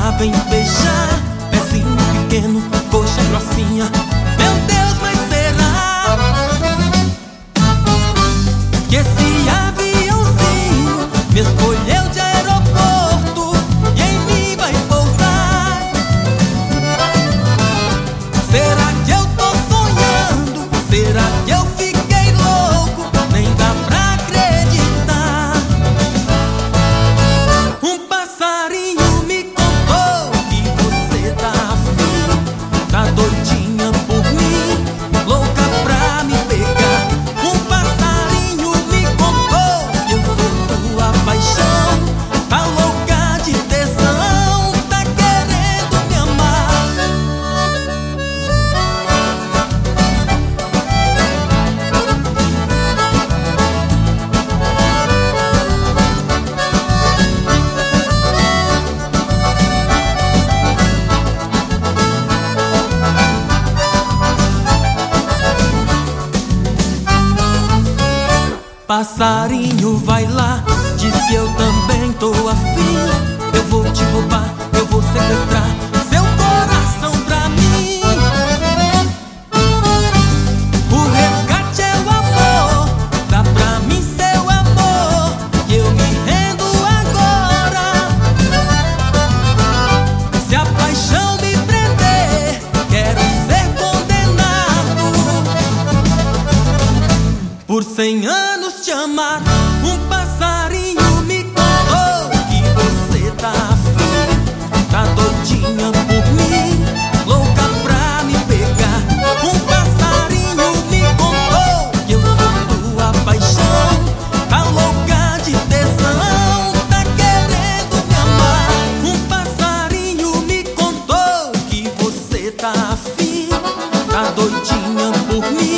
lá vem beijar, pezinho pequeno, coxa grossinha. Meu Deus, mas será que esse aviãozinho me escolheu de aeroporto e em mim vai pousar? Será que eu tô sonhando? Será que eu fiquei louco? Nem dá pra acreditar. Um passarinho me contou que você tá afim, tá doidinha por mim, louca pra me pegar. Um passarinho me contou que eu sou tua paixão, tá louca de tesão, tá querendo me amar. Passarinho vai lá, diz que eu também tô afim. Eu vou te roubar, eu vou sequestrar seu coração pra mim. O resgate é o amor, dá pra mim seu amor, que eu me rendo agora. Se a paixão me prender, quero ser condenado por 100 anos te amar. Um passarinho me contou que você tá afim, tá doidinha por mim, louca pra me pegar. Um passarinho me contou que eu sou tua paixão, tá louca de tesão, tá querendo me amar. Um passarinho me contou que você tá afim, tá doidinha por mim,